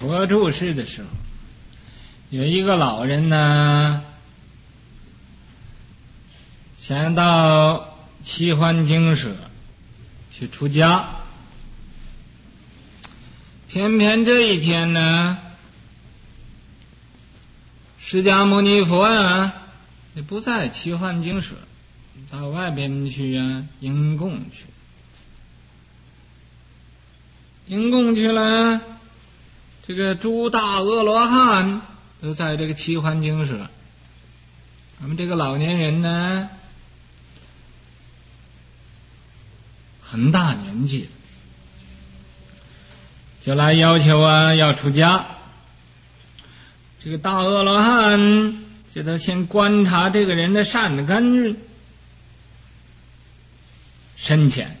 佛住世的时候，有一个老人呢，想到齐桓精舍去出家，偏偏这一天呢，释迦牟尼佛啊，也不在齐桓精舍，到外边去啊，迎供去。迎供去了，这个诸大阿罗汉都在这个齐桓精舍。我们这个老年人呢，很大年纪了，就来要求啊要出家。这个大阿罗汉就得先观察这个人的善根深浅。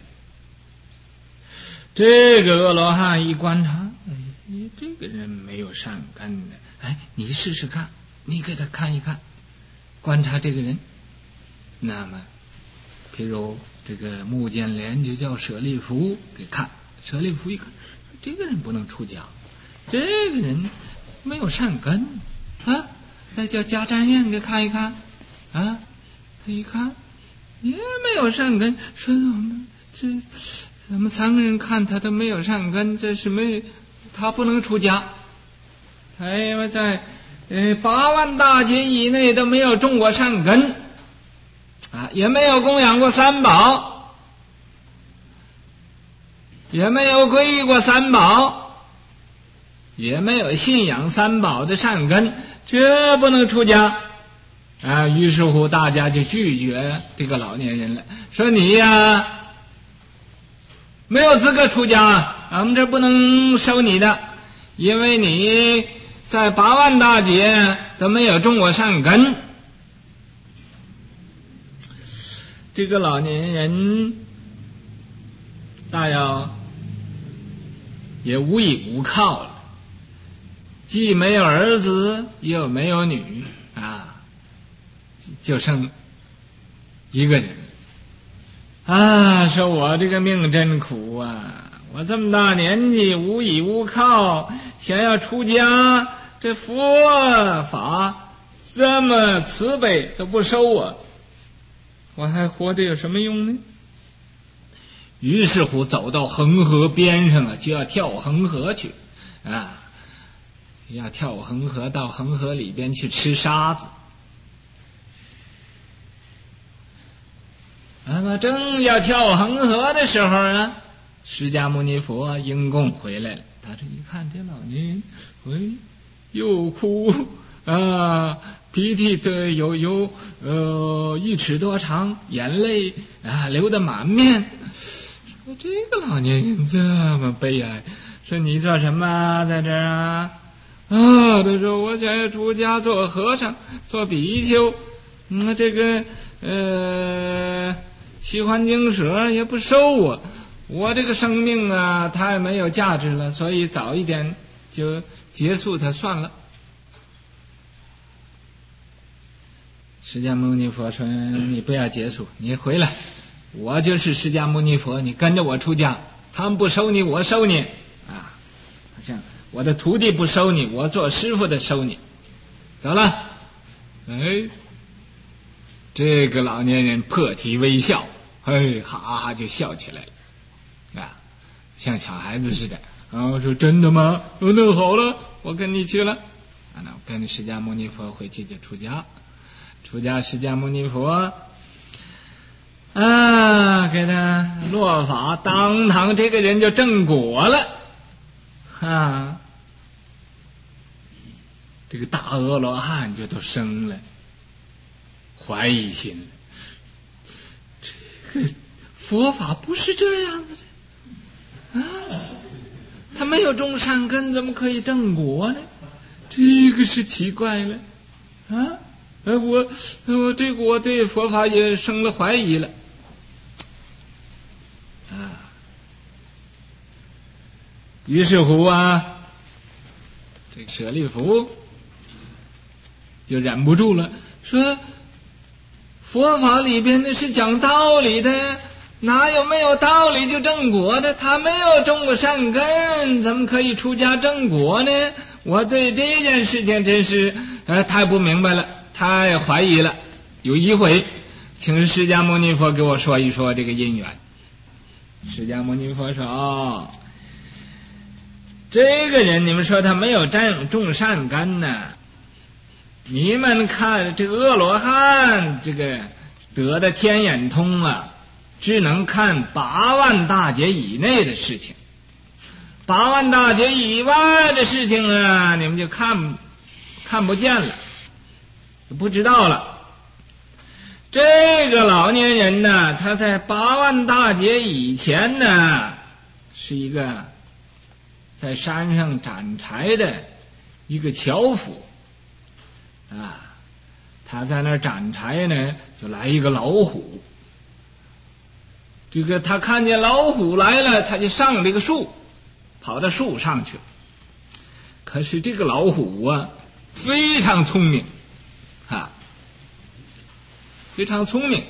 这个阿罗汉一观察，这个人没有善根的，你试试看，你给他看一看，观察这个人。那么譬如这个目犍连就叫舍利弗给看，舍利弗一看，这个人不能出家，这个人没有善根啊。再叫迦旃延给看一看啊，他一看也没有善根，说我们咱们三个人看他都没有善根，这是他不能出家。他因为在8万大劫以内都没有种过善根啊，也没有供养过三宝，也没有皈依过三宝，也没有信仰三宝的善根，这不能出家啊。于是乎大家就拒绝这个老年人了，说你呀没有资格出家，我们这不能收你的，因为你在8万大劫都没有种过善根。这个老年人大要也无依无靠了，既没有儿子又没有女啊，就剩一个人啊，说我这个命真苦啊，我这么大年纪无依无靠，想要出家，这佛法这么慈悲都不收我还活着有什么用呢？于是乎走到恒河边上了，就要跳恒河去啊，要跳恒河到恒河里边去吃沙子。那么正要跳恒河的时候呢，释迦牟尼佛迎供回来了。他这一看这老年人，又哭啊，鼻涕的有1尺多长，眼泪啊流得满面。说这个老年人这么悲哀，说你做什么在这儿啊？他说我想要出家做和尚做比丘，这个齐桓精舍也不收我这个生命啊太没有价值了，所以早一点就结束它算了。释迦牟尼佛说你不要结束，你回来，我就是释迦牟尼佛，你跟着我出家，他们不收你我收你啊，好像我的徒弟不收你，我做师傅的收你，走了。这个老年人破涕为笑，哈哈就笑起来了啊，像小孩子似的我说真的吗？那好了，我跟你去了那我跟释迦牟尼佛回去就出家。释迦牟尼佛给他落法，当堂这个人就正果了这个大阿罗汉就都生了怀疑心了，这个佛法不是这样子的他没有种善根，怎么可以正果呢？这个是奇怪了我对佛法也生了怀疑了于是乎这个舍利弗就忍不住了，说佛法里边那是讲道理的， 哪有没有道理就正果的？他没有种过善根，怎么可以出家正果呢？我对这件事情真是太不明白了，太怀疑了，有疑悔，请释迦牟尼佛给我说一说这个因缘。释迦牟尼佛说，这个人你们说他没有种善根呢，你们看这个阿罗汉这个得的天眼通啊，只能看8万大劫以内的事情，8万大劫以外的事情啊，你们就看不见了，就不知道了。这个老年人呢，他在8万大劫以前呢，是一个在山上斩柴的一个樵夫啊，他在那儿斩柴呢，就来一个老虎。这个他看见老虎来了，他就上这个树，跑到树上去了。可是这个老虎啊，非常聪明啊，非常聪明，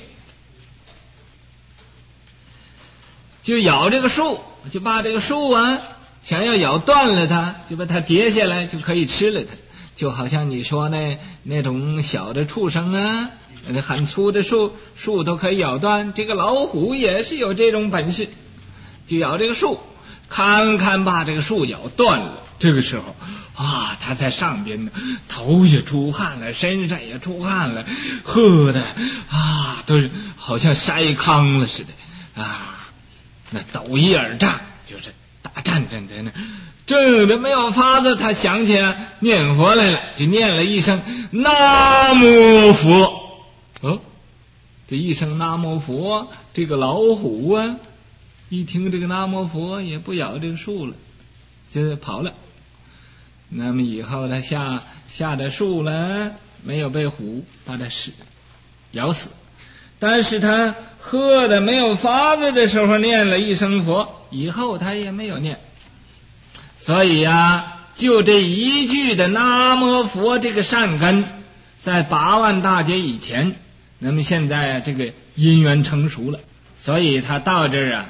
就咬这个树，就把这个树啊，想要咬断了它，就把它跌下来，就可以吃了它。就好像你说那种小的畜生啊，很粗的树都可以咬断，这个老虎也是有这种本事，就咬这个树，看把这个树咬断了。这个时候啊，他在上边呢，头也出汗了，身上也出汗了，喝的啊都是好像筛糠了似的啊，那抖一耳胀，就是打战争在那儿。正的没有法子，他想起来念佛来了，就念了一声南无佛。哦，这一声南无佛，这个老虎啊，一听这个南无佛，也不咬这个树了，就跑了。那么以后他下的树了，没有被虎把他咬死，但是他喝的没有法子的时候念了一声佛，以后他也没有念。所以啊，就这一句的南无佛这个善根，在8万大劫以前，那么现在啊，这个因缘成熟了，所以他到这儿啊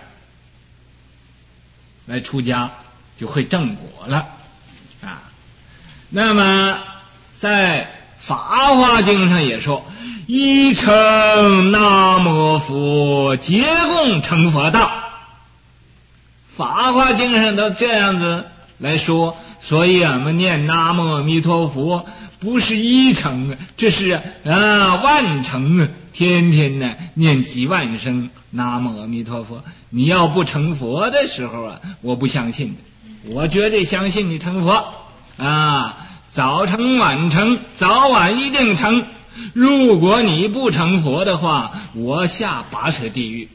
来出家就会正果了啊。那么在法华经上也说，一称南无佛，皆共成佛道。法华经上都这样子来说，所以我们念南无阿弥陀佛不是一乘啊，这是万乘啊，天天呢念几万声南无阿弥陀佛。你要不成佛的时候啊，我不相信的，我绝对相信你成佛啊，早成晚成，早晚一定成。如果你不成佛的话，我下拔舌地狱。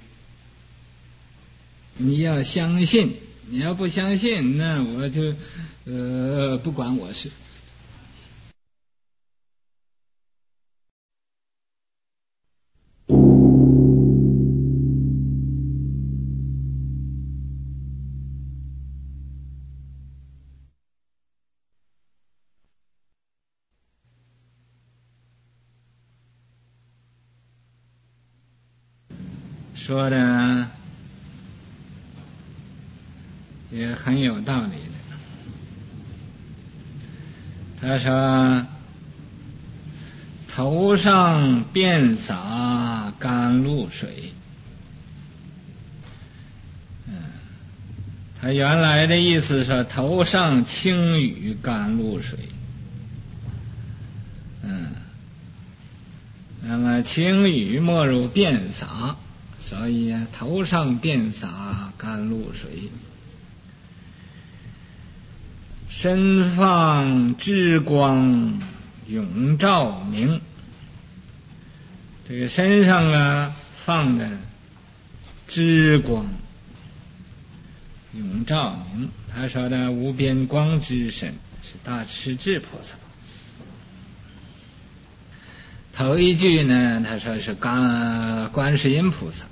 你要相信，你要不相信，那我就不管我事。说的也很有道理的。他说，头上遍洒甘露水。他原来的意思是头上轻雨甘露水。那么轻雨莫如遍洒，所以头上遍洒甘露水。身放智光永照明，这个身上啊放的智光永照明。他说的无边光之身是大势至菩萨。头一句呢，他说是观世音菩萨。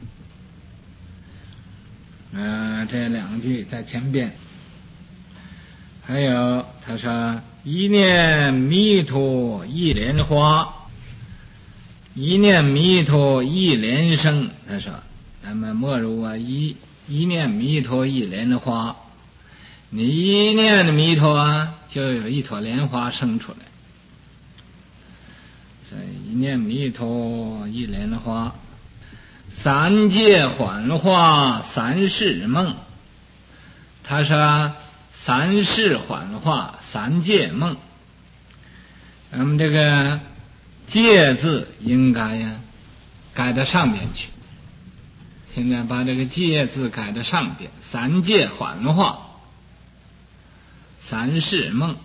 这两句在前边。还有他说一念弥陀一莲花，一念弥陀一莲生。他说那么莫如一念弥陀一莲花，你一念的弥陀就有一朵莲花生出来。所以一念弥陀一莲花，三界幻化三世梦。他说三世幻化三界梦。那么这个界字应该改到上边去。现在把这个界字改到上边，三界幻化三世梦。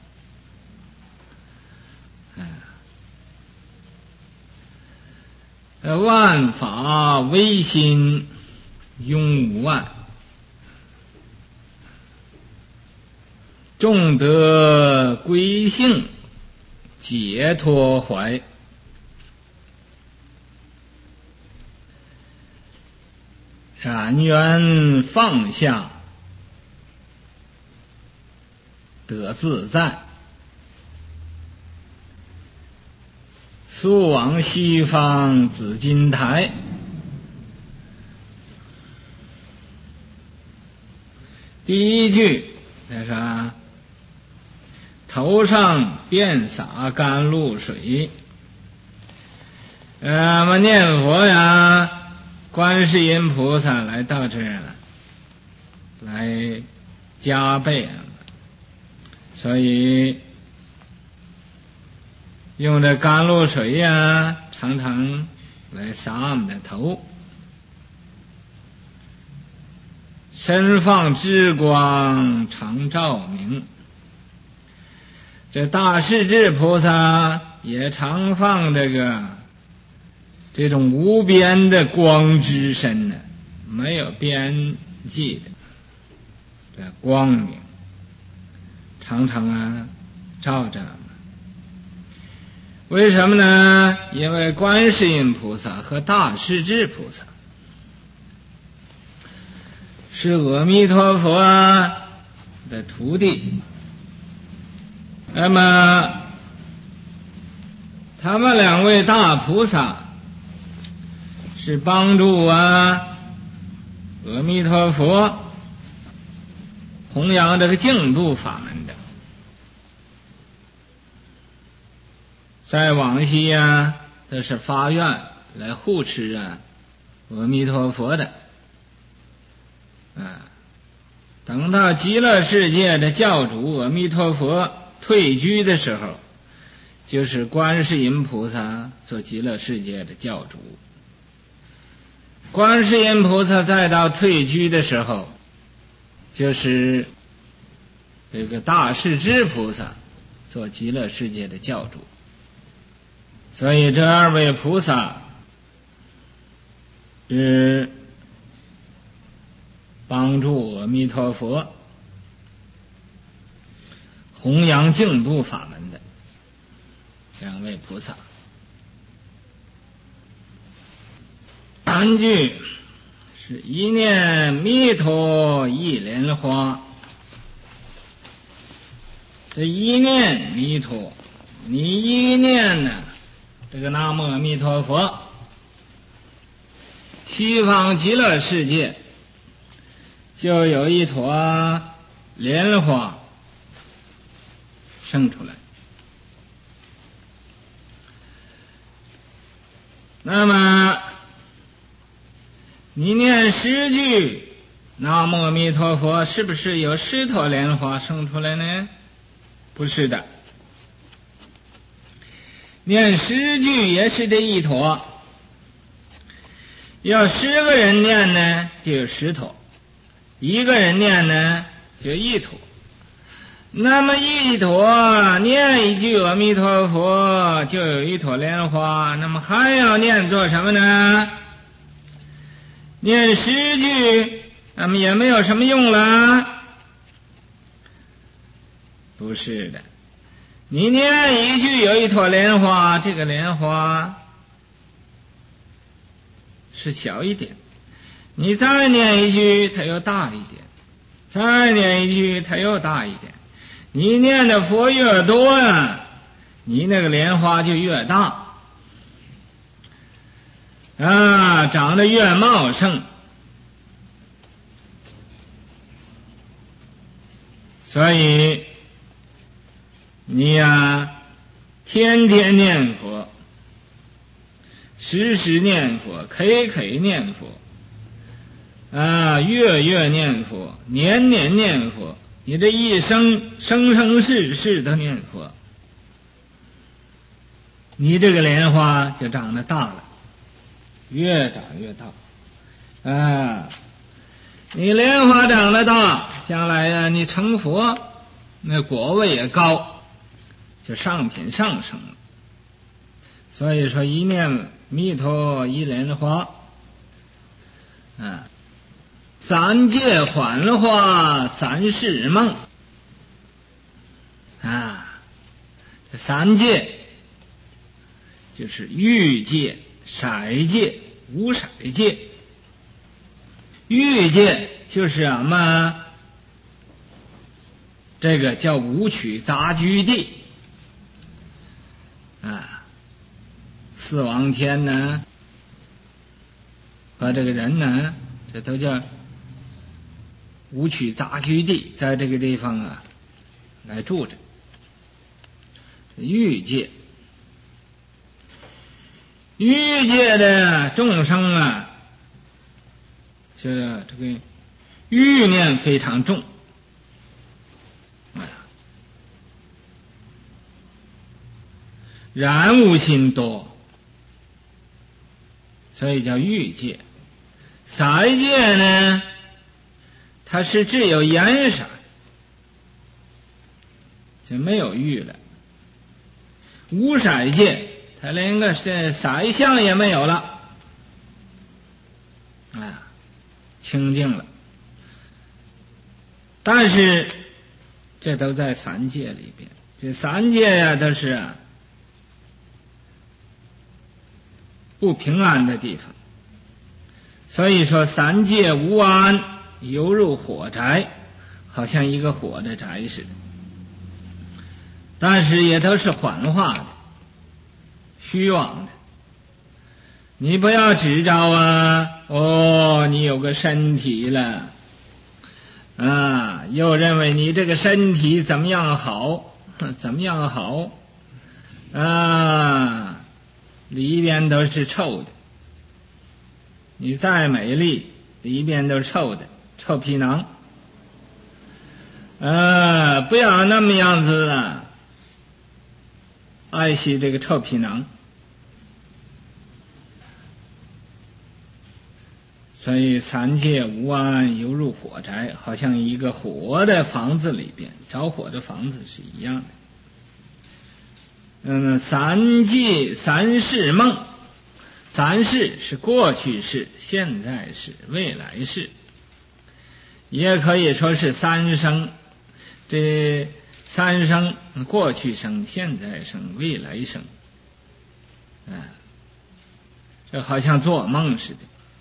万法唯心永无碍，众得归性解脱怀。然愿放下得自在，速往西方紫金台。第一句他说头上遍洒甘露水。念佛呀，观世音菩萨来到这儿了，来加倍，所以用这甘露水呀，常常来洒我们的头。身放之光常照明，这大势至菩萨也常放这种无边的光之身呢，没有边际的这光明，常常照着。为什么呢？因为观世音菩萨和大势至菩萨是阿弥陀佛的徒弟，那么他们两位大菩萨是帮助阿弥陀佛弘扬这个净土法门的。在往昔都是发愿来护持阿弥陀佛的。等到极乐世界的教主阿弥陀佛退居的时候，就是观世音菩萨做极乐世界的教主。观世音菩萨再到退居的时候，就是这个大势至菩萨做极乐世界的教主。所以这二位菩萨是帮助阿弥陀佛弘扬净土法门的两位菩萨。三句是一念弥陀一莲花。这一念弥陀，你一念呢这个南无阿弥陀佛，西方极乐世界就有一朵莲花生出来。那么你念10句南无阿弥陀佛，是不是有10朵莲花生出来呢？不是的，念10句也是这一朵，要10个人念呢就有10朵，一个人念呢就1朵。那么一朵念一句阿弥陀佛就有1朵莲花，那么还要念做什么呢？念10句那么也没有什么用了。不是的，你念一句有1朵莲花，这个莲花是小一点，你再念一句它又大一点，再念一句它又大一点，你念的佛越多你那个莲花就越大。 长得越茂盛。所以你天天念佛，时时念佛，刻念佛，月月念佛，年年念佛，你这一生生生世世都念佛，你这个莲花就长得大了，越长越大。你莲花长得大，将来你成佛，那果位也高，就上品上升了。所以说一念弥陀一莲花，三界幻化三世梦，这三界就是欲界、色界、无色界。欲界就是这个叫五趣杂居地，四王天呢和这个人呢，这都叫五趣杂居地，在这个地方来住着。欲界，欲界的众生这个欲念非常重，染污心多，所以叫欲界。色界呢，它是只有颜色，就没有欲了。无色界，它连个色相也没有了，清净了。但是这都在三界里边，这三界都是不平安的地方。所以说三界无安，犹如火宅，好像一个火的宅似的。但是也都是幻化的，虚妄的。你不要执着你有个身体了又认为你这个身体怎么样好，里边都是臭的。你再美丽，里边都是臭的，臭皮囊。不要那么样子爱惜这个臭皮囊。所以三界无安，犹如火宅，好像一个火的房子里边，着火的房子是一样的。三界三世梦，三世是过去世、现在世、未来世，也可以说是三生。这三生，过去生、现在生、未来生，这好像做梦似的。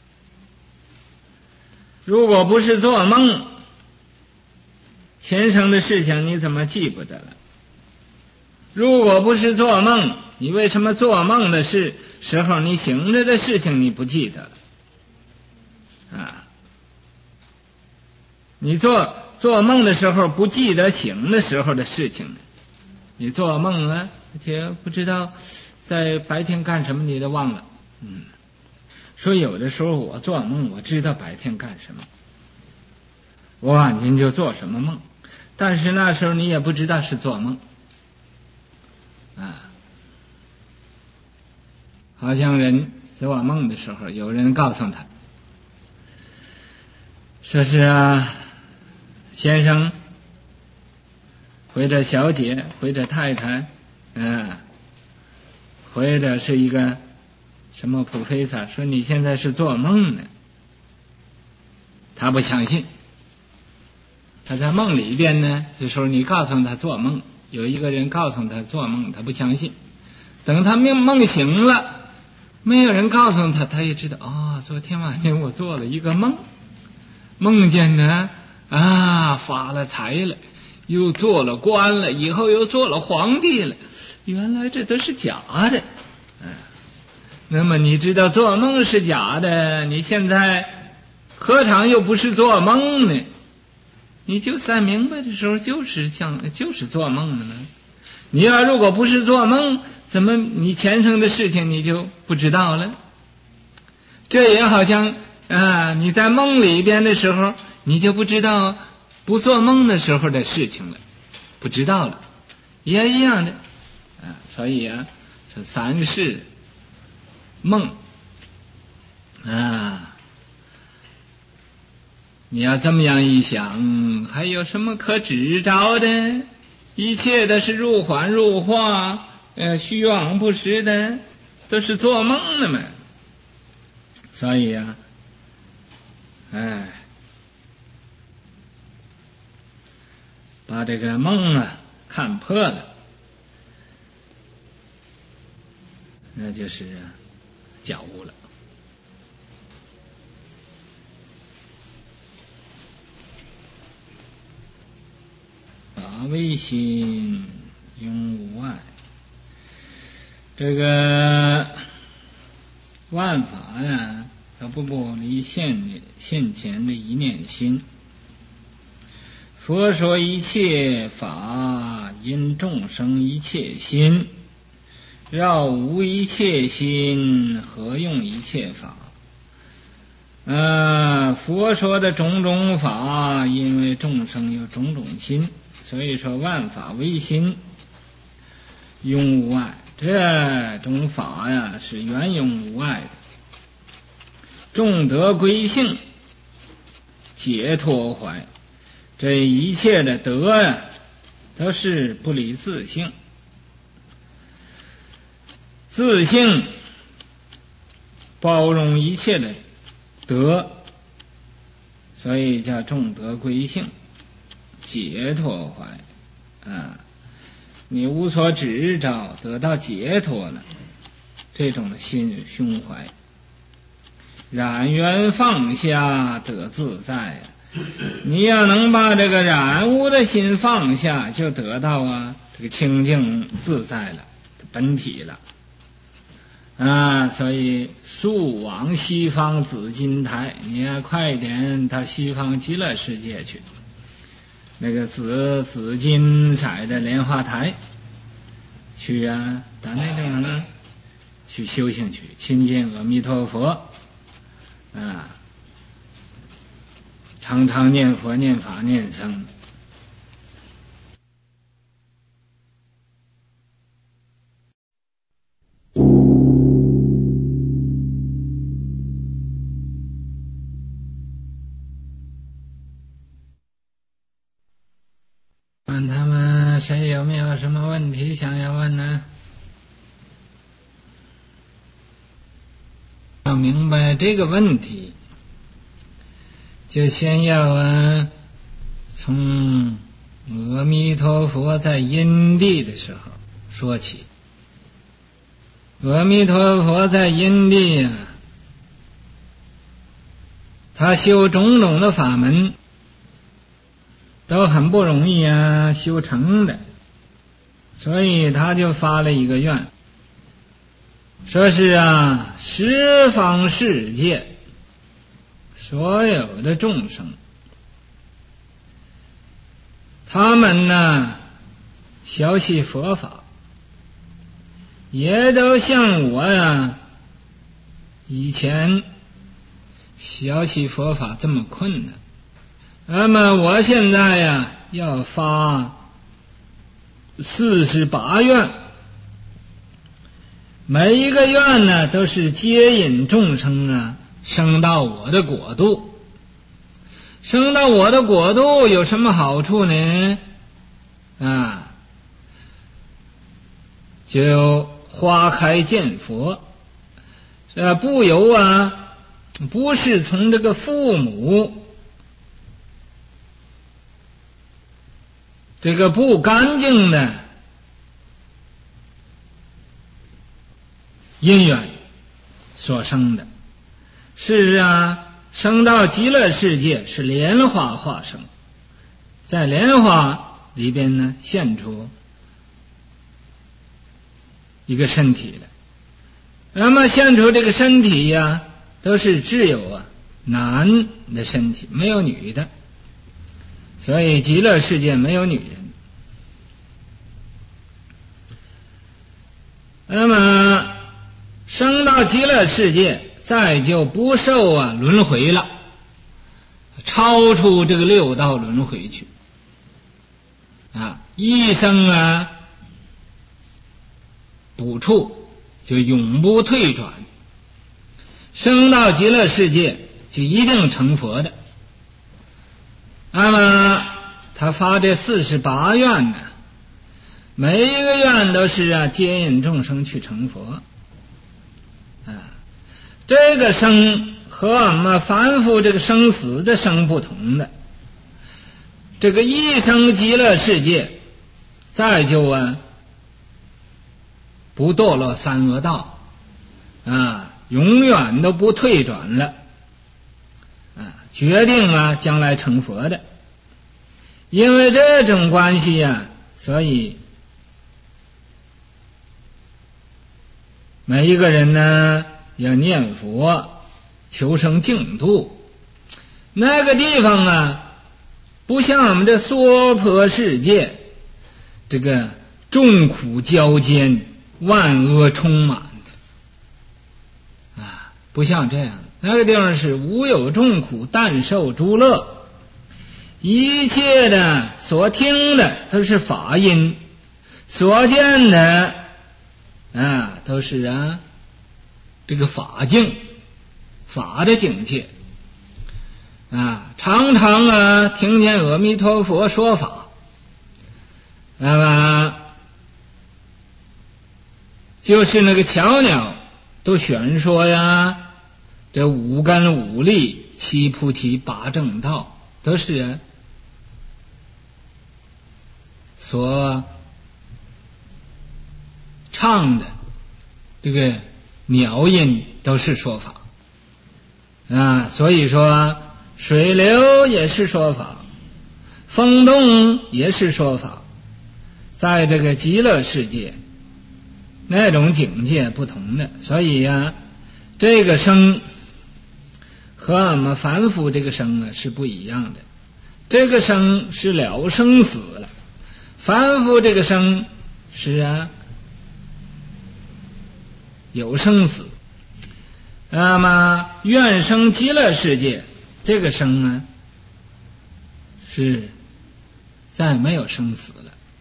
如果不是做梦，前生的事情你怎么记不得了？如果不是做梦，你为什么做梦的时候你醒着的事情你不记得了？你做梦的时候不记得醒的时候的事情呢？你做梦而且不知道在白天干什么你都忘了。说有的时候我做梦，我知道白天干什么，我晚间就做什么梦，但是那时候你也不知道是做梦好像人做梦的时候，有人告诉他说是先生或者小姐或者太太或者是一个什么普菲萨，说你现在是做梦呢。他不相信，他在梦里边呢，这时候你告诉他做梦，有一个人告诉他做梦，他不相信。等他梦醒了，没有人告诉他，他也知道昨天晚上我做了一个梦，梦见呢发了财了，又做了官了，以后又做了皇帝了，原来这都是假的。 那么你知道做梦是假的，你现在何尝又不是做梦呢？你就算明白的时候就是做梦的呢。你要如果不是做梦，怎么你前生的事情你就不知道了？这也好像你在梦里边的时候，你就不知道不做梦的时候的事情了，不知道了，也一样的所以说三世梦你要这么样一想，还有什么可指着的？一切都是如幻如化，虚妄不实的，都是做梦的嘛。所以把这个梦看破了，那就是觉悟了。法唯心，永无碍。这个万法它不离现前的一念心。佛说一切法因众生一切心，绕无一切心，何用一切法？佛说的种种法，因为众生有种种心，所以说万法唯心，永无碍。这种法是圆永无碍的，众德归性，解脱怀。这一切的德都是不离自性，自性包容一切的德，所以叫众德归性，解脱怀你无所执着，得到解脱了，这种的胸怀，染缘放下得自在你要能把这个染污的心放下，就得到这个清净自在了，本体了所以速往西方紫金台，你要快点到西方极乐世界去，那个紫金彩的莲花台去到那地方呢，去修行去，亲近阿弥陀佛常常念佛念法念僧。问他们谁有没有什么问题想要问呢？要明白这个问题，就先要从阿弥陀佛在因地的时候说起。阿弥陀佛在因地他修种种的法门都很不容易修成的，所以他就发了一个愿，说是十方世界所有的众生，他们学习佛法也都像我以前学习佛法这么困难，那么我现在要发48愿，每一个愿呢都是接引众生升到我的国度。升到我的国度有什么好处呢？就花开见佛，不由不是从这个父母这个不干净的因缘所生的，是生到极乐世界是莲花化生，在莲花里边呢现出一个身体那么现出这个身体呀，都是只有男的身体，没有女的，所以极乐世界没有女人。那么升到极乐世界，再就不受轮回了，超出这个六道轮回去一生补处，就永不退转。升到极乐世界就一定成佛的。那么他发这48愿呢，每一个愿都是接引众生去成佛。这个生和我们凡夫这个生死的生不同的。这个一生极乐世界，再就不堕落三恶道永远都不退转了决定将来成佛的。因为这种关系所以每一个人呢要念佛求生净土。那个地方不像我们这娑婆世界，这个众苦交煎，万恶充满的不像这样。那个地方是无有众苦，但受诸乐，一切的所听的都是法音，所见的都是这个法境，法的境界常常听见阿弥陀佛说法，那么就是那个巧鸟都选说这五根五力七菩提八正道都是所唱的，这个鸟音都是说法所以说水流也是说法，风动也是说法。在这个极乐世界那种境界不同的，所以这个生和我们凡夫这个生是不一样的。这个生是了生死了，凡夫这个生是有生死。那么愿生极乐世界，这个生是再没有生死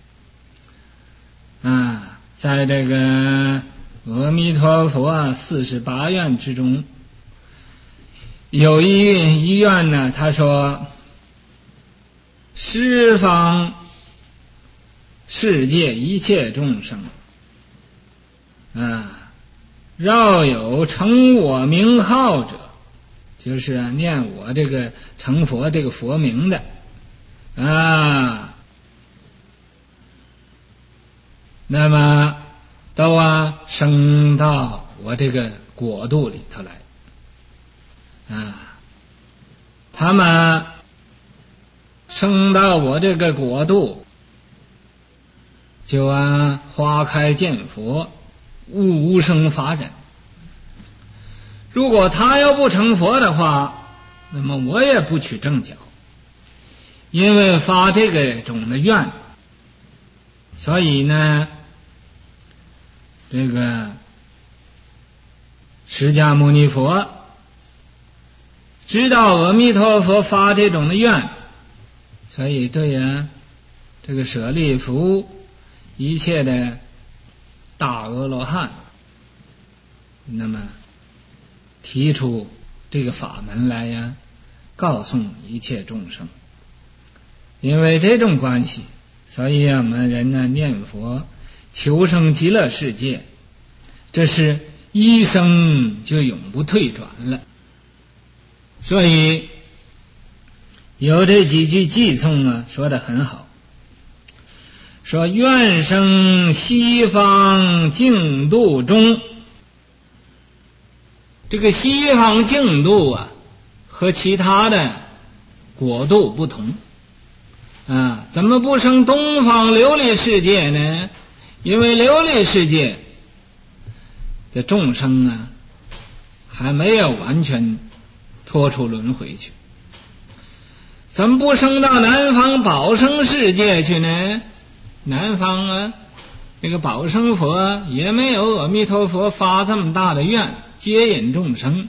了在这个阿弥陀佛48愿之中，有一愿呢，他说十方世界一切众生绕有称我名号者，就是念我这个成佛这个佛名的那么都升到我这个国度里头来他们升到我这个国度，就花开见佛，无生法忍。如果他要不成佛的话，那么我也不取正觉，因为发这个种的愿，所以呢这个释迦牟尼佛知道阿弥陀佛发这种的愿，所以对这个舍利弗一切的大阿罗汉，那么提出这个法门来告诉一切众生。因为这种关系，所以我们人念佛求生极乐世界，这是一生就永不退转了。所以有这几句偈颂说得很好，说愿生西方净土中。这个西方净土和其他的国度不同怎么不生东方琉璃世界呢？因为琉璃世界的众生啊，还没有完全脱出轮回去。怎么不升到南方宝生世界去呢？南方啊，这个宝生佛也没有阿弥陀佛发这么大的愿接引众生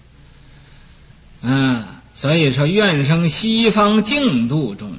所以说愿生西方净土中，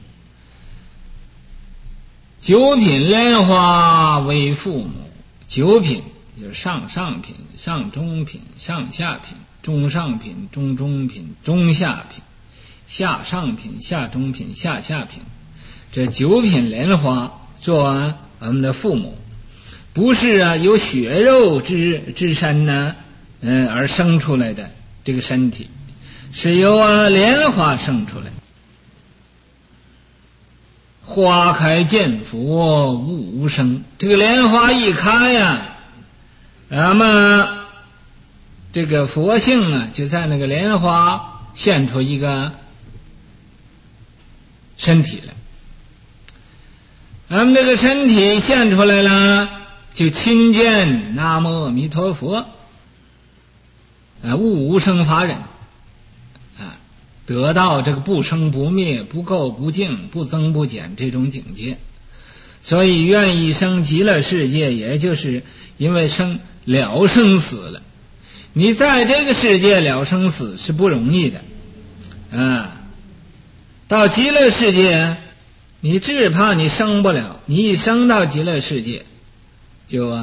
九品莲花为父母。九品就是上品、上中品、上下品、中上品、中中品、中下品、下上品、下中品、下下品，这九品莲花做我们的父母，不是由血肉之身呢而生出来的这个身体，是由莲花生出来。花开见佛悟无生，这个莲花一开呀，那么这个佛性就在那个莲花现出一个身体来。那么这个身体现出来了，就亲见南无阿弥陀佛，悟无生法忍得到这个不生不灭、不垢不净、不增不减这种境界。所以愿意生极乐世界，也就是因为了生死了。你在这个世界了生死是不容易的到极乐世界你只怕你生不了，你一生到极乐世界就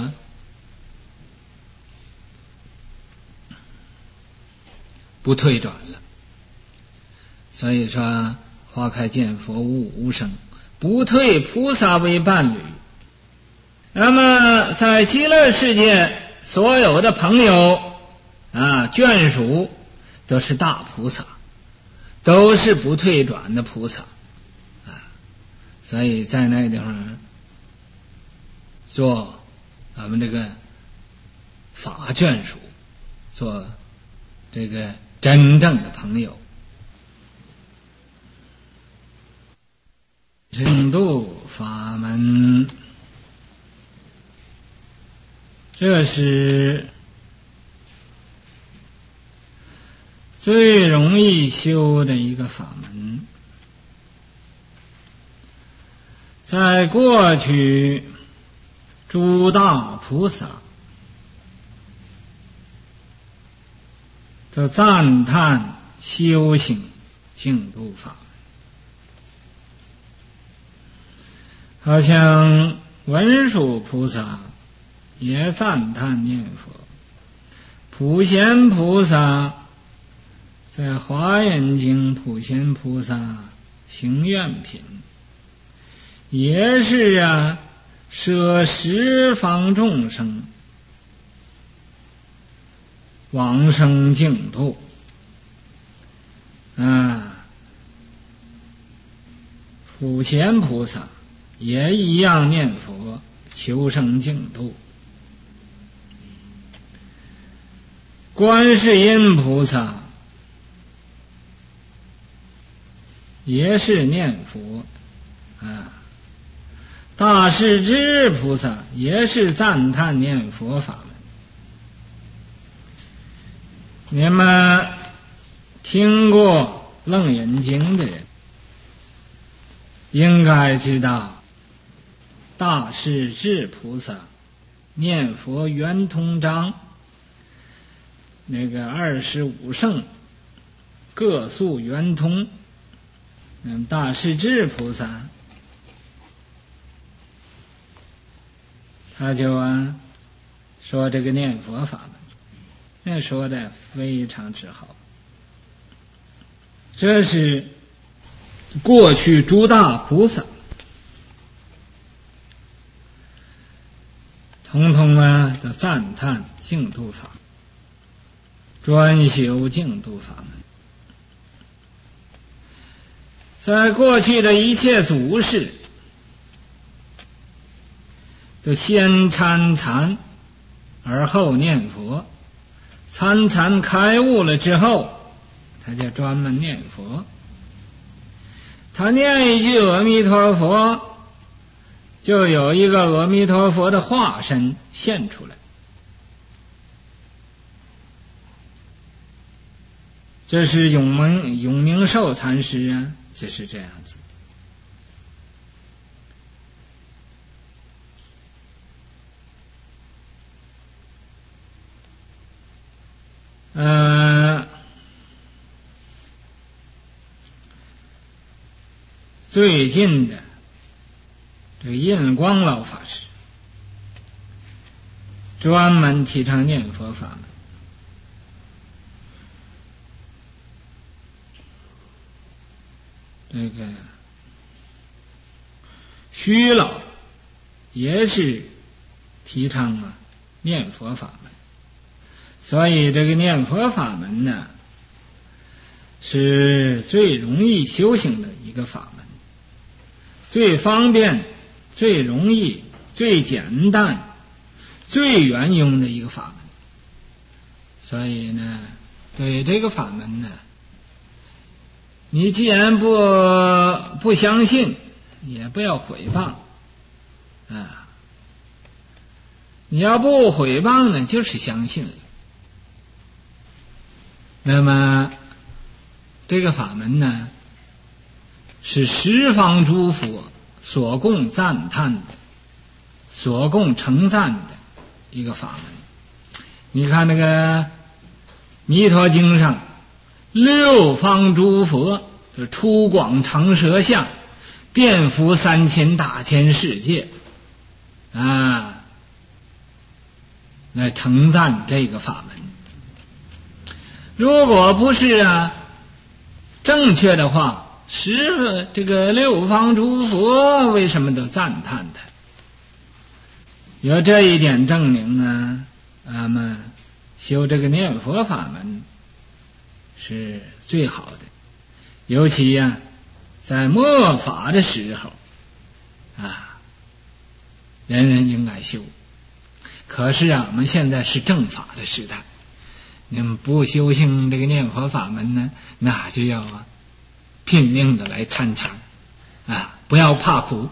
不退转了。所以说花开见佛悟无生，不退菩萨为伴侣。那么在极乐世界所有的朋友眷属都是大菩萨，都是不退转的菩萨所以在那个地方做我们这个法眷属，做这个真正的朋友。净土法门，这是最容易修的一个法门。在过去诸大菩萨都赞叹修行净土法门，好像文殊菩萨也赞叹念佛，普贤菩萨在华严经普贤菩萨行愿品也是摄十方众生往生净土普贤菩萨也一样念佛求生净土。观世音菩萨也是念佛大势至菩萨也是赞叹念佛法门。你们听过楞严经的人应该知道，大势至菩萨念佛圆通章那个25圣各诉圆通，大势至菩萨他就说这个念佛法门，那说的非常之好。这是过去诸大菩萨统统都赞叹净土法，专修净土法门。在过去的一切祖师都先参禅而后念佛，参禅开悟了之后他就专门念佛，他念一句阿弥陀佛，就有一个阿弥陀佛的化身现出来这是永明寿禅师啊，就是这样子。最近的这个印光老法师专门提倡念佛法门，这个虚老也是提倡念佛法门，所以这个念佛法门呢，是最容易修行的一个法门，最方便、最容易、最简单、最圆融的一个法门。所以呢，对这个法门呢，你既然不相信，也不要毁谤啊。你要不毁谤呢，就是相信了。那么这个法门呢，是十方诸佛所共赞叹的、所共称赞的一个法门。你看那个弥陀经上，六方诸佛出广长舌相，遍伏3000大千世界啊，来称赞这个法门。如果不是正确的话，这个六方诸佛为什么都赞叹他？有这一点证明咱们修这个念佛法门是最好的。尤其在末法的时候人人应该修。可是我们现在是正法的时代，你们不修行这个念佛法门呢，那就要拼命的来参禅不要怕苦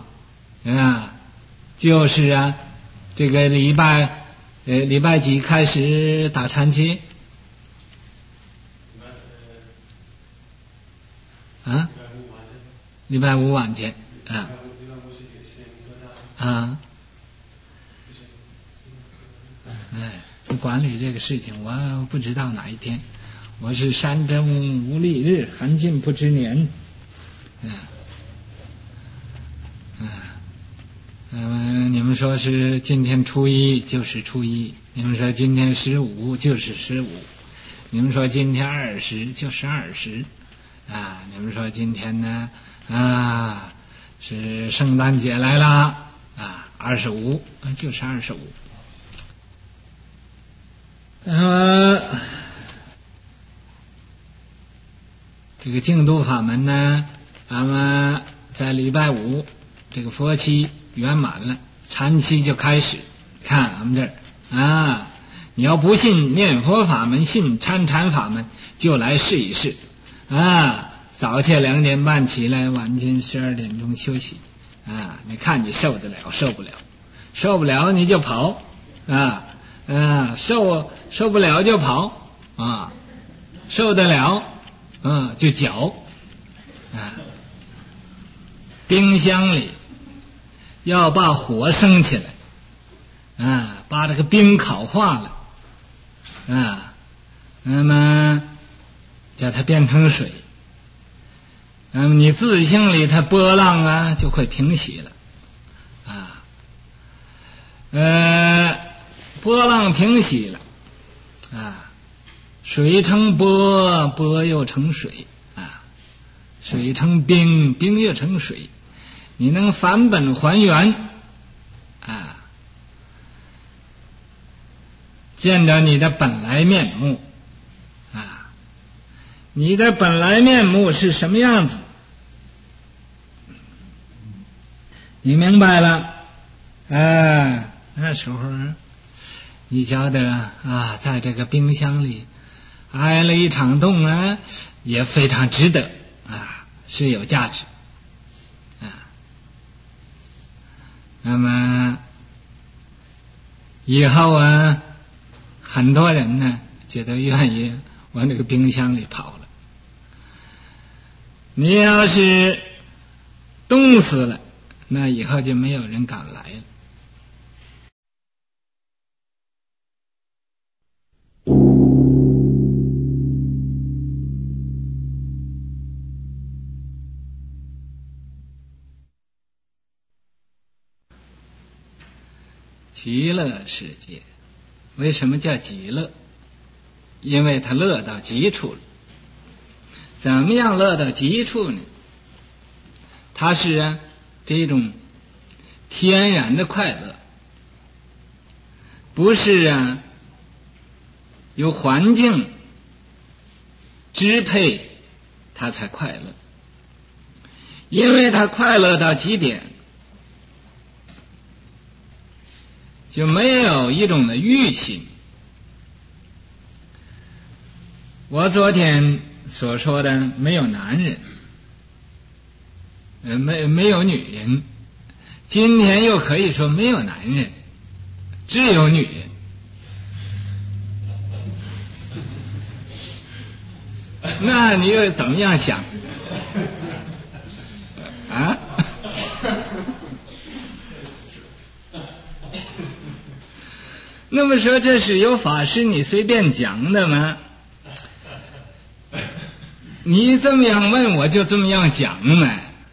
就是这个礼拜几开始打禅期礼拜五晚间管理这个事情我不知道哪一天，我是山珍无历日，寒尽不知年你们说是今天初一就是初一，你们说今天15就是15，你们说今天20就是20你们说今天呢是圣诞节来了25就是25。这个净土法门呢，咱们在礼拜五这个佛期圆满了，禅期就开始。看咱们这儿你要不信念佛法门，信参禅法门，就来试一试早切2点半起来，晚间12点钟休息你看你受得了受不了，受不了你就跑受不了就跑受得了就搅冰箱里要把火升起来把这个冰烤化了那么叫它变成水，那么你自性里它波浪就会平息了波浪平息了水成波，波又成水水成冰，冰又成水，你能返本还原见着你的本来面目你的本来面目是什么样子，你明白了那时候你觉得在这个冰箱里挨了一场冻也非常值得是有价值那么以后很多人呢就都愿意往这个冰箱里跑了你要是冻死了，那以后就没有人敢来了。极乐世界为什么叫极乐？因为它乐到极处了。怎么样乐到极处呢？它是这种天然的快乐，不是由环境支配它才快乐。因为它快乐到极点，就没有一种的欲心。我昨天所说的没有男人，没有女人，今天又可以说没有男人，只有女人。那你又怎么样想啊？那么说这是有法师你随便讲的吗？你这么样问我就这么样讲呢。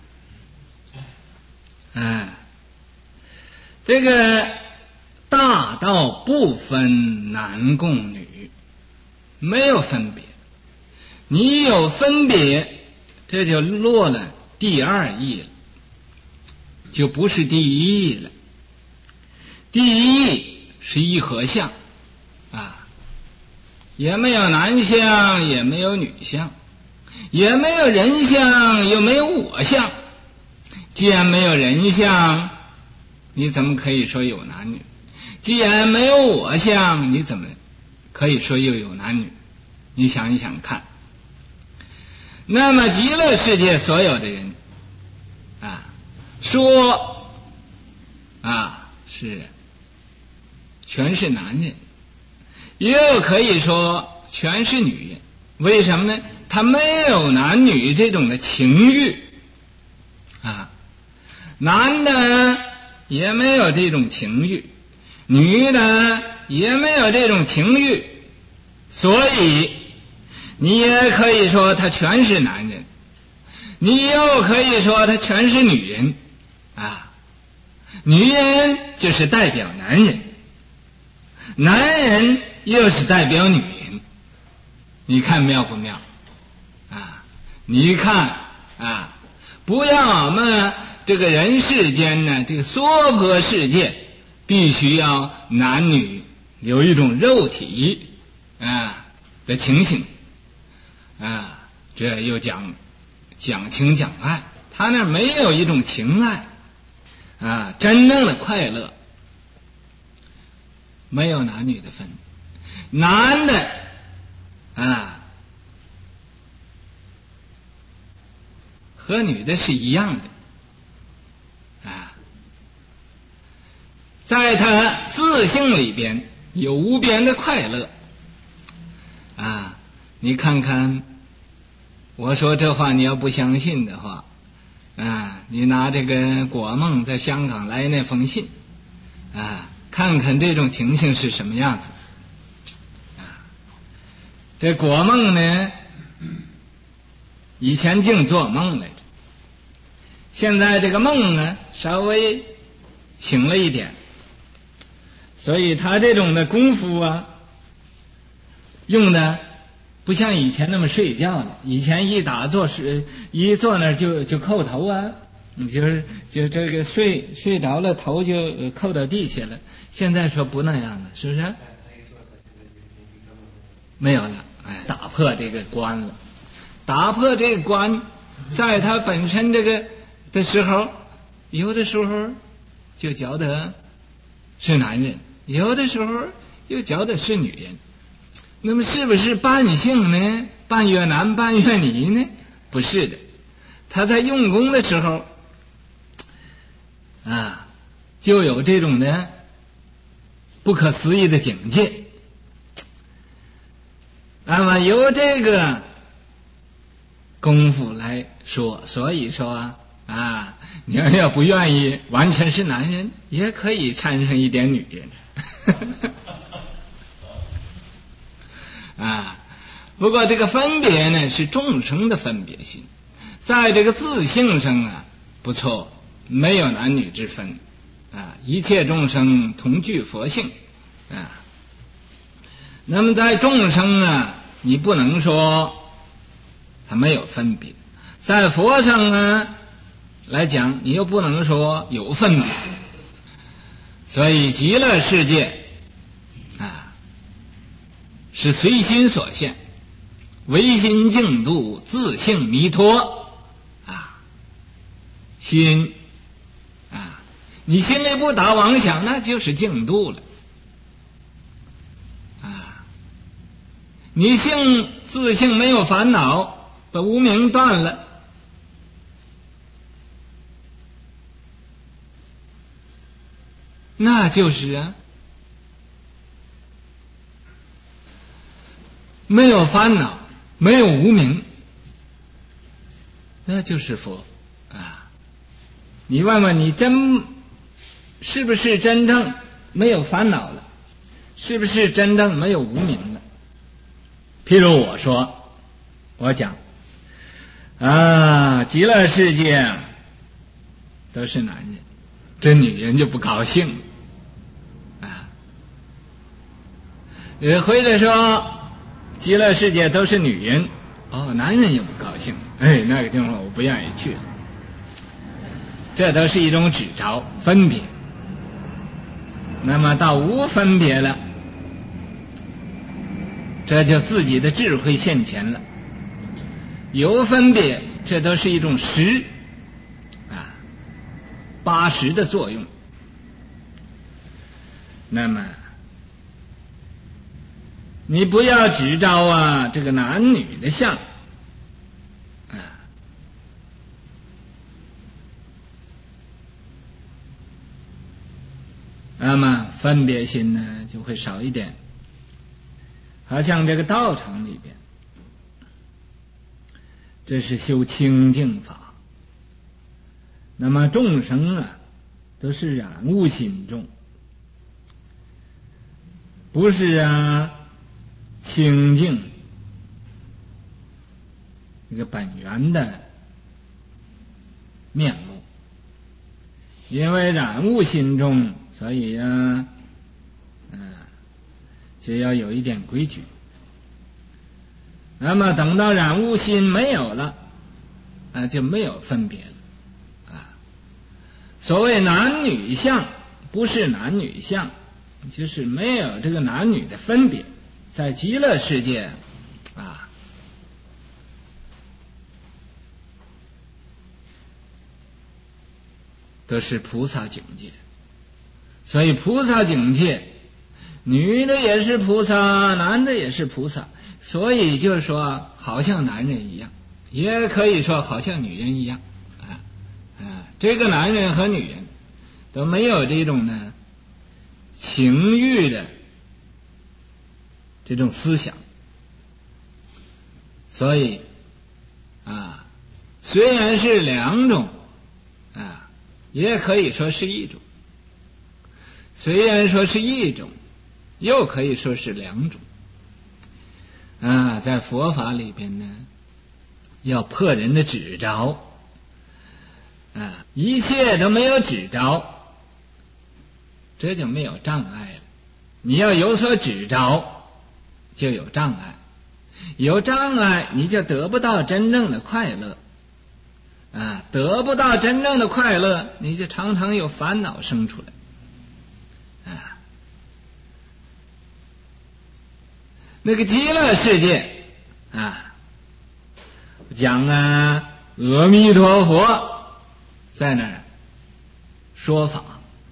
这个大道不分男共女，没有分别。你有分别，这就落了第二义了，就不是第一义了。第一义是一合相也没有男相，也没有女相，也没有人相，又没有我相。既然没有人相，你怎么可以说有男女？既然没有我相，你怎么可以说又有男女？你想一想看。那么极乐世界所有的人说是全是男人，又可以说全是女人。为什么呢？他没有男女这种的情欲男的也没有这种情欲，女的也没有这种情欲，所以你也可以说他全是男人，你又可以说他全是女人女人就是代表男人，男人又是代表女人。你看妙不妙你看不要嘛，这个人世间呢，这个娑婆世界必须要男女有一种肉体的情形这又讲情讲爱，他那没有一种情爱真正的快乐没有男女的分。男的和女的是一样的在他自性里边有无边的快乐你看看，我说这话你要不相信的话你拿这个果梦在香港来那封信看看这种情形是什么样子这果梦呢，以前净做梦来着，现在这个梦呢稍微醒了一点，所以他这种的功夫用的不像以前那么睡觉了。以前一坐那儿就叩头就这个睡着了，头就扣到地下了。现在说不那样了，是不是？没有了，打破这个关了。打破这个关，在他本身这个的时候，有的时候就觉得是男人，有的时候又觉得是女人。那么是不是半性呢？半越男半越女呢？不是的，他在用功的时候就有这种的不可思议的境界。那么由这个功夫来说。所以说你要不愿意完全是男人，也可以掺上一点女人。不过这个分别呢，是众生的分别心，在这个自性上不错，没有男女之分一切众生同具佛性那么在众生你不能说他没有分别，在佛上来讲，你又不能说有分别。所以极乐世界是随心所现，唯心净度，自性弥陀心你心里不打妄想，那就是净度了你自性没有烦恼，把无明断了，那就是没有烦恼，没有无明，那就是佛你问问你是不是真正没有烦恼了？是不是真正没有无明了？譬如我讲极乐世界都是男人，这女人就不高兴或者说极乐世界都是女人，男人也不高兴，那个地方我不愿意去了。这都是一种执着分别。那么到无分别了，这就自己的智慧现前了。有分别，这都是一种识八识的作用。那么你不要执着这个男女的相那么分别心呢就会少一点。好像这个道场里边，这是修清净法。那么众生都是染物心重，不是清净这个本源的面目。因为染物心重，所以就要有一点规矩。那么等到染物心没有了就没有分别了所谓男女相，不是男女相，就是没有这个男女的分别。在极乐世界都是菩萨境界。所以菩萨境界，女的也是菩萨，男的也是菩萨。所以就是说好像男人一样，也可以说好像女人一样这个男人和女人都没有这种情欲的这种思想。所以虽然是两种也可以说是一种。虽然说是一种，又可以说是两种在佛法里边呢，要破人的执着一切都没有执着，这就没有障碍了。你要有所执着，就有障碍，有障碍你就得不到真正的快乐得不到真正的快乐，你就常常有烦恼生出来那个极乐世界讲阿弥陀佛在那儿说法，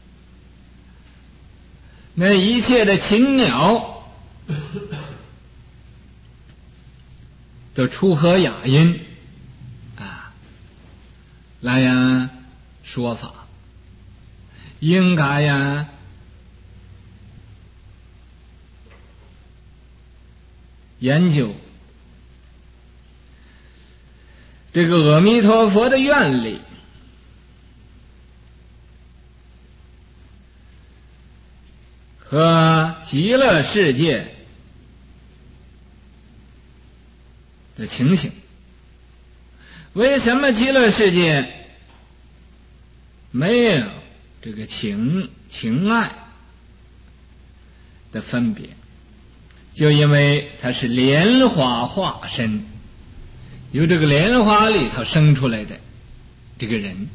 那一切的禽鸟都出和雅音来说法，应该研究。 这个阿弥陀佛的愿力和极乐世界的情形。为什么极乐世界没有这个情爱的分别？就因为它是莲花化身，由这个莲花里头生出来的这个人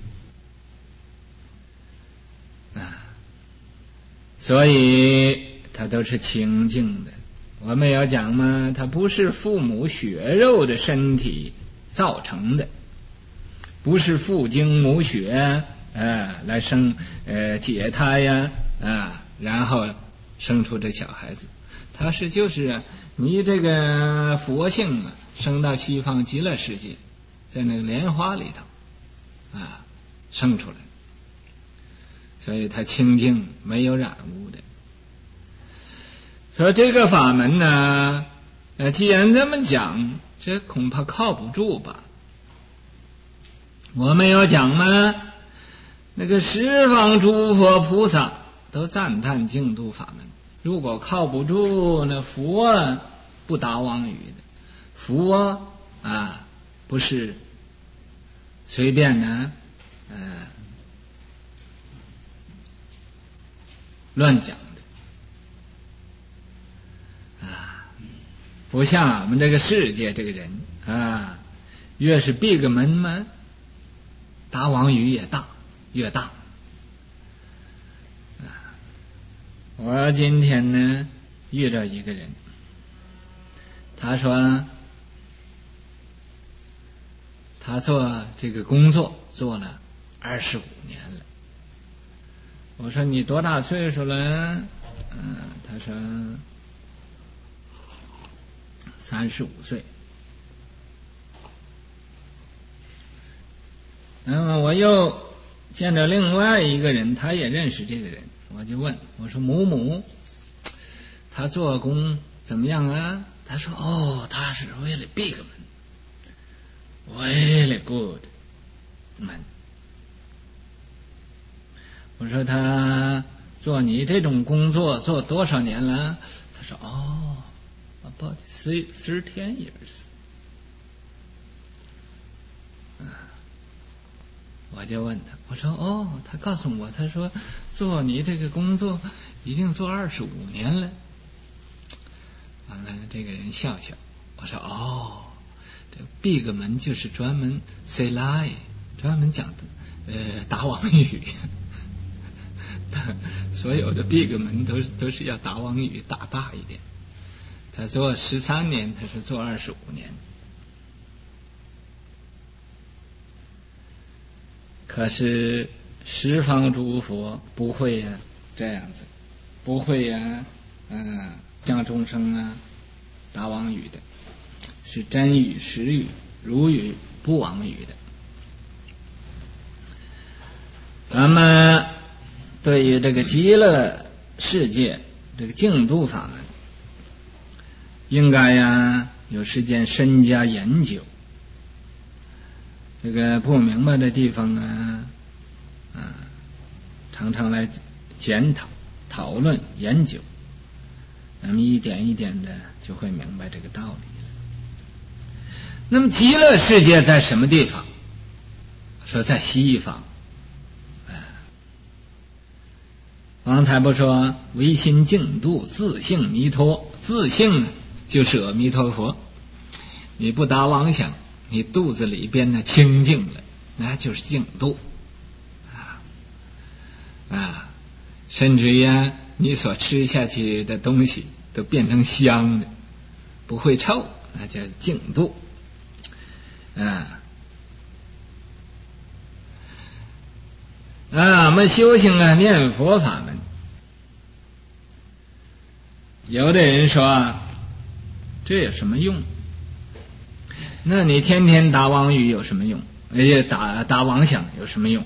啊，所以它都是清净的。我们要讲嘛，它不是父母血肉的身体造成的，不是父精母血来生解胎呀然后生出这小孩子。它是就是你这个佛性生到西方极乐世界，在那个莲花里头生出来，所以它清净没有染污的。说这个法门呢既然这么讲，这恐怕靠不住吧。我们要讲吗？那个十方诸佛菩萨都赞叹净土法门，如果靠不住，那佛不达妄语的，佛不是随便呢乱讲的不像我们这个世界这个人越是闭个门嘛，达妄语也越大。我今天呢遇到一个人，他说他做这个工作做了25年了。我说你多大岁数了？他说35岁。那么我又见着另外一个人，他也认识这个人，我就问我说某某他做工怎么样啊？他说他是really big 门 really good 门。我说他做你这种工作做多少年了？他说about 13 years。我就问他，我说他告诉我，他说做你这个工作已经做25年了。完了，这个人笑笑。我说这闭个门就是专门 say lie， 专门讲的达妄语。所有的闭个门都是要达妄语打大一点。他做13年，他是做25年。可是十方诸佛不会这样子，不会像众生达妄语的，是真语实语如语不妄语的。那么对于这个极乐世界这个净土法门，应该有时间深加研究。这个不明白的地方常常来检讨、讨论、研究，那么一点一点的就会明白这个道理了。那么极乐世界在什么地方？说在西方。方才不说唯心净土，自性弥陀，自性就是阿弥陀佛。你不达妄想，你肚子里边呢清净了，那就是净土甚至于你所吃下去的东西都变成香的，不会臭，那叫净土我们修行念佛法门，有的人说这有什么用？那你天天打妄语有什么用？打妄想有什么用？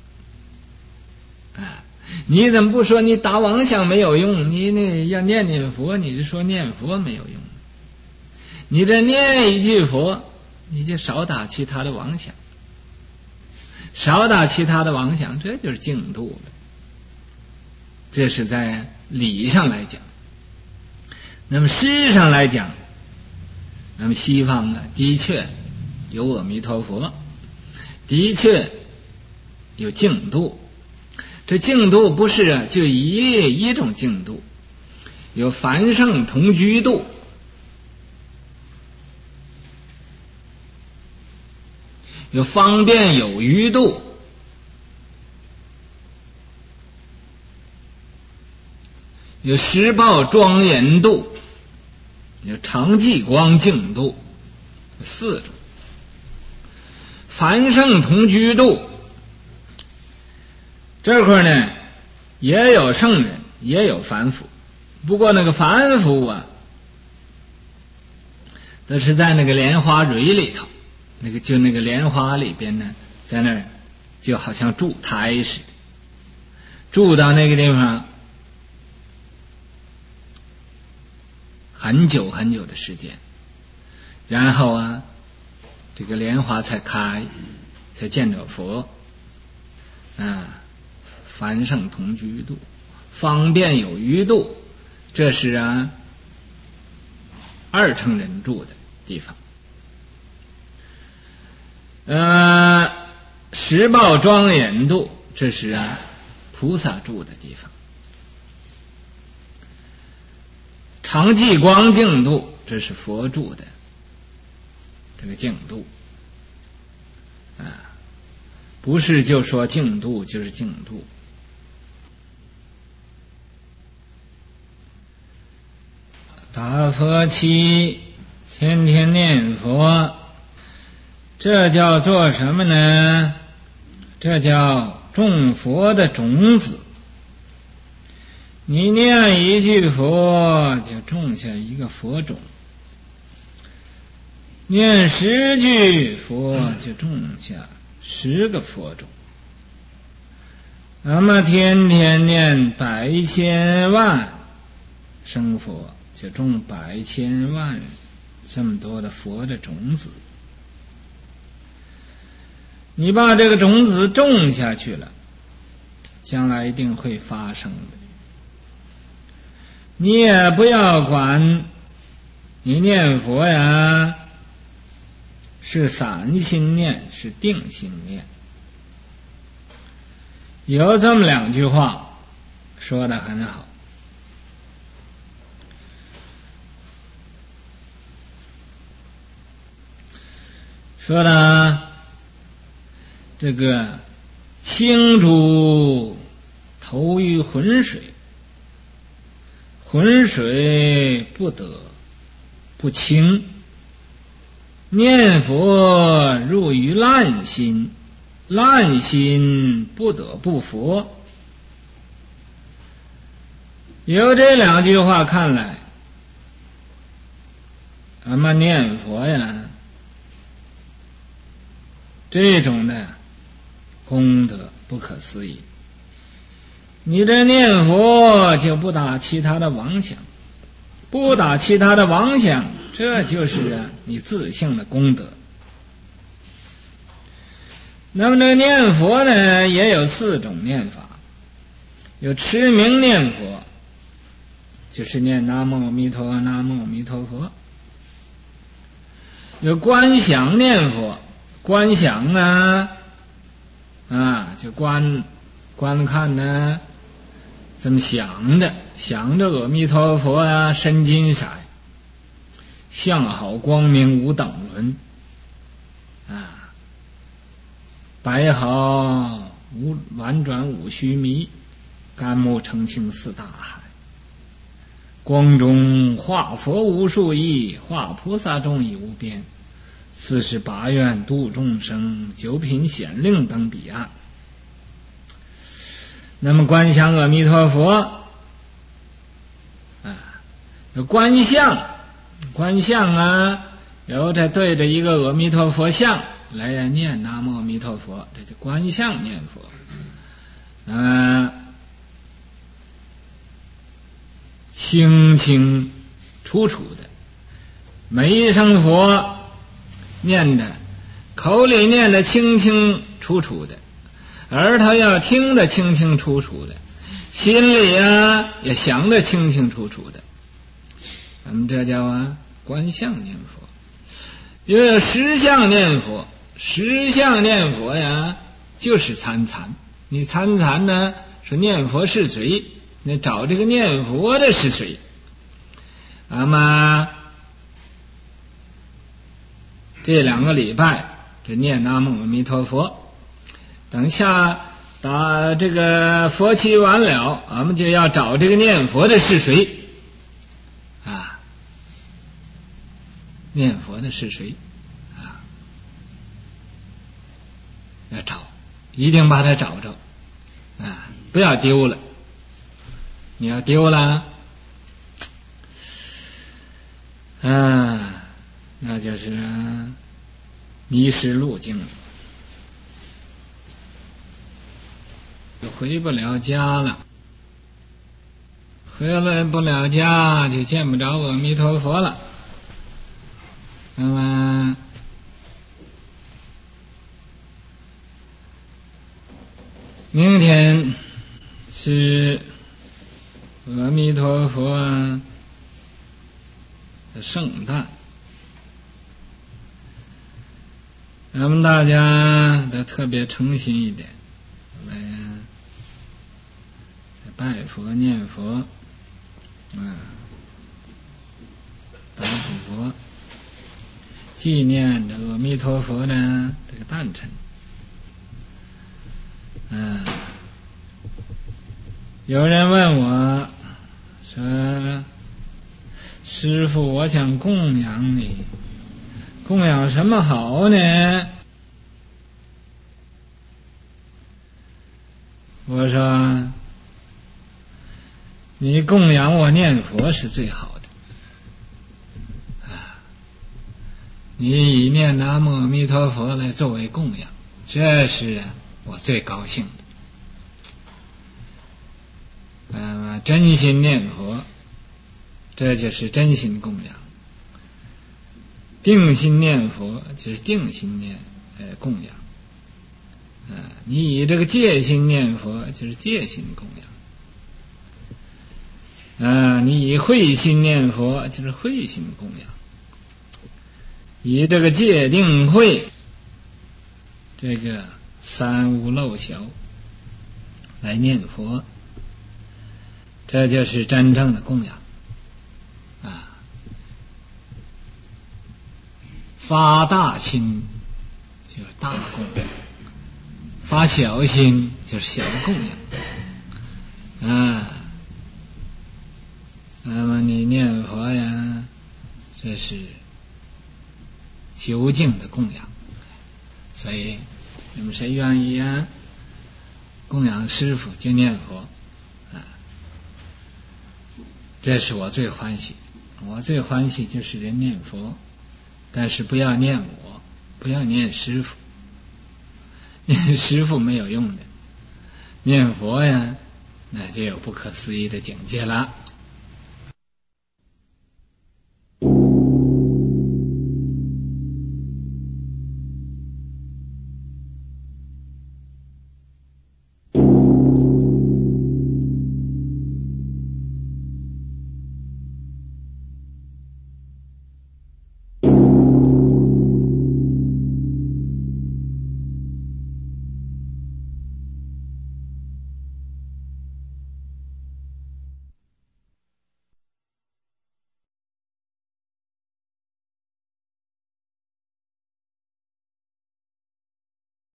你怎么不说你打妄想没有用？你那要念佛，你就说念佛没有用。你这念一句佛， 你就少打其他的妄想，少打其他的妄想，这就是净度了。这是在理上来讲。那么事上来讲，那么西方呢，的确有阿弥陀佛，的确有净度。这净度不是就一种净度，有凡圣同居度，有方便有余度，有实报庄严度，有常寂光净度，四种。凡圣同居度这块呢，也有圣人，也有凡夫。不过那个凡夫啊，都是在那个莲花蕊里头，那个莲花里边呢，在那儿就好像住胎似的，住到那个地方很久很久的时间，然后啊，这个莲花才开，才见着佛啊。凡圣同居度，方便有余度，这是啊二乘人住的地方。实报庄严度，这是啊菩萨住的地方。常寂光净度，这是佛住的这个净度啊，不是就说净度就是净度。打佛七，天天念佛，这叫做什么呢？这叫种佛的种子。你念一句佛，就种下一个佛种；念10句佛，就种下10个佛种。那么天天念百千万生佛，就种百千万这么多的佛的种子。你把这个种子种下去了，将来一定会发生的。你也不要管你念佛呀是散心念是定心念。有这么2句话说得很好。说呢，这个清珠投于浑水，浑水不得不清；念佛入于烂心，烂心不得不佛。由这2句话看来，咱们念佛呀，这种的功德不可思议。你这念佛就不打其他的妄想，不打其他的妄想，这就是你自性的功德。那么这个念佛呢，也有4种念法。有持名念佛，就是念南无阿弥陀佛，南无阿弥陀佛。有观想念佛，观想呢就观看呢，这么想着阿弥陀佛啊，身金色，相好光明无等伦啊，白毫婉转无须弥，甘木澄清4大海，光中化佛无数亿，化菩萨众已无边，48愿度众生，9品显令登彼岸。那么观想阿弥陀佛有观相啊，有这对着一个阿弥陀佛像来念南无阿弥陀佛，这就观相念佛。清清楚楚的，每一声佛念的，口里念的清清楚楚的，耳朵要听得清清楚楚的，心里也想得清清楚楚的。咱们这叫观相念佛。有实相念佛，实相念佛就是参禅。你参禅呢，说念佛是谁？你找这个念佛的是谁？那么这2个礼拜，这念南无阿弥陀佛。等下打这个佛期完了，我们就要找这个念佛的是谁啊？念佛的是谁啊？要找，一定把它找着啊！不要丢了。你要丢了，那就是迷失路径了，就回不了家了。回来不了家，就见不着阿弥陀佛了。那么明天是阿弥陀佛的圣诞，咱们大家都特别诚心一点，来拜佛念佛，祷普佛，纪念这阿弥陀佛的这个诞辰。有人问我说，师父，我想供养你，供养什么好呢？我说，你供养我念佛是最好的你以念南无阿弥陀佛来作为供养，这是我最高兴的。真心念佛，这就是真心供养；定心念佛，就是定心供养。你以这个戒心念佛，就是戒心供养。你以慧心念佛，就是慧心供养。以这个戒定慧，这个三无漏晓来念佛，这就是真正的供养发大心就是大供养，发小心就是小供养那么你念佛这是究竟的供养。所以你们谁愿意供养师父就念佛这是我最欢喜的。我最欢喜就是人念佛，但是不要念我，不要念师父，念师父没有用的，念佛那就有不可思议的境界了。